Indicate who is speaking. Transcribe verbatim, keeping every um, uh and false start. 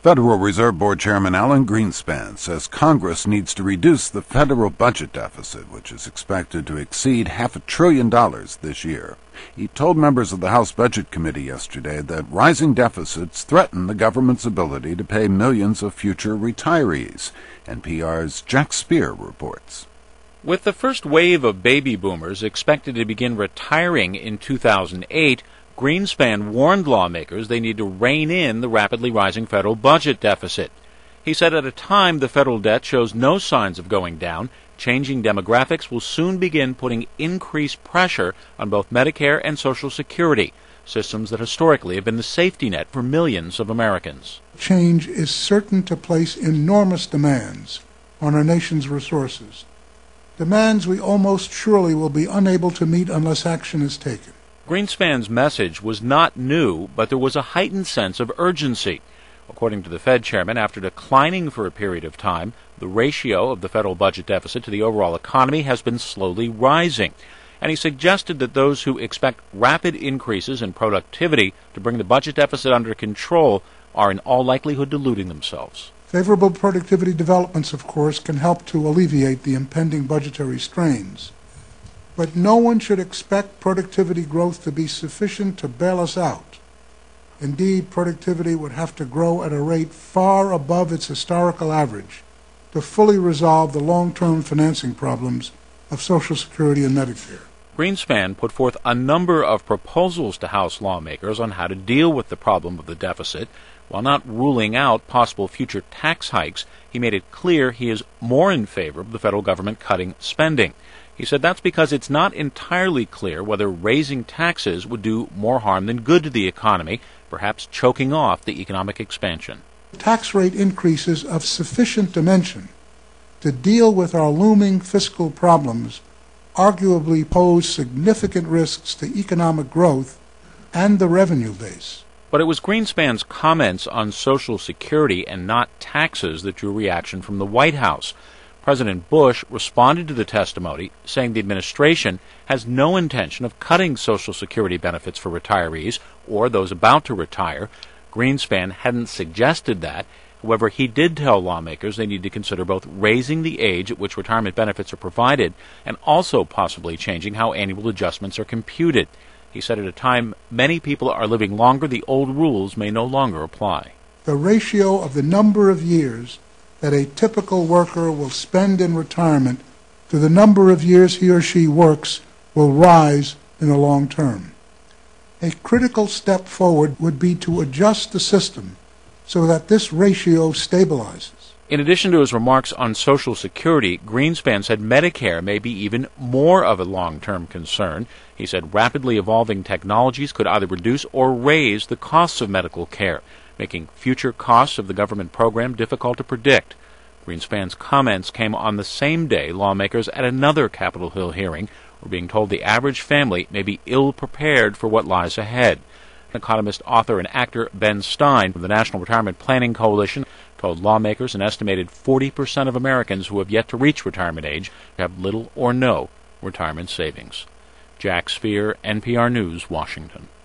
Speaker 1: Federal Reserve Board Chairman Alan Greenspan says Congress needs to reduce the federal budget deficit, which is expected to exceed half a trillion dollars this year. He told members of the House Budget Committee yesterday that rising deficits threaten the government's ability to pay millions of future retirees. N P R's Jack Speer reports.
Speaker 2: With the first wave of baby boomers expected to begin retiring in two thousand eight, Greenspan warned lawmakers they need to rein in the rapidly rising federal budget deficit. He said at a time the federal debt shows no signs of going down, changing demographics will soon begin putting increased pressure on both Medicare and Social Security, systems that historically have been the safety net for millions of Americans.
Speaker 3: Change is certain to place enormous demands on our nation's resources, demands we almost surely will be unable to meet unless action is taken.
Speaker 2: Greenspan's message was not new, but there was a heightened sense of urgency. According to the Fed chairman, after declining for a period of time, the ratio of the federal budget deficit to the overall economy has been slowly rising. And he suggested that those who expect rapid increases in productivity to bring the budget deficit under control are in all likelihood deluding themselves.
Speaker 3: Favorable productivity developments, of course, can help to alleviate the impending budgetary strains. But no one should expect productivity growth to be sufficient to bail us out. Indeed, productivity would have to grow at a rate far above its historical average to fully resolve the long-term financing problems of Social Security and Medicare.
Speaker 2: Greenspan put forth a number of proposals to House lawmakers on how to deal with the problem of the deficit. While not ruling out possible future tax hikes, he made it clear he is more in favor of the federal government cutting spending. He said that's because it's not entirely clear whether raising taxes would do more harm than good to the economy, perhaps choking off the economic expansion.
Speaker 3: Tax rate increases of sufficient dimension to deal with our looming fiscal problems arguably pose significant risks to economic growth and the revenue base.
Speaker 2: But it was Greenspan's comments on Social Security and not taxes that drew reaction from the White House. President Bush responded to the testimony, saying the administration has no intention of cutting Social Security benefits for retirees or those about to retire. Greenspan hadn't suggested that. However, he did tell lawmakers they need to consider both raising the age at which retirement benefits are provided and also possibly changing how annual adjustments are computed. He said at a time many people are living longer, the old rules may no longer apply.
Speaker 3: The ratio of the number of years that a typical worker will spend in retirement to the number of years he or she works will rise in the long term. A critical step forward would be to adjust the system so that this ratio stabilizes.
Speaker 2: In addition to his remarks on Social Security, Greenspan said Medicare may be even more of a long-term concern. He said rapidly evolving technologies could either reduce or raise the costs of medical care, making future costs of the government program difficult to predict. Greenspan's comments came on the same day lawmakers at another Capitol Hill hearing were being told the average family may be ill-prepared for what lies ahead. Economist, author, and actor Ben Stein from the National Retirement Planning Coalition told lawmakers an estimated forty percent of Americans who have yet to reach retirement age have little or no retirement savings. Jack Speer, N P R News, Washington.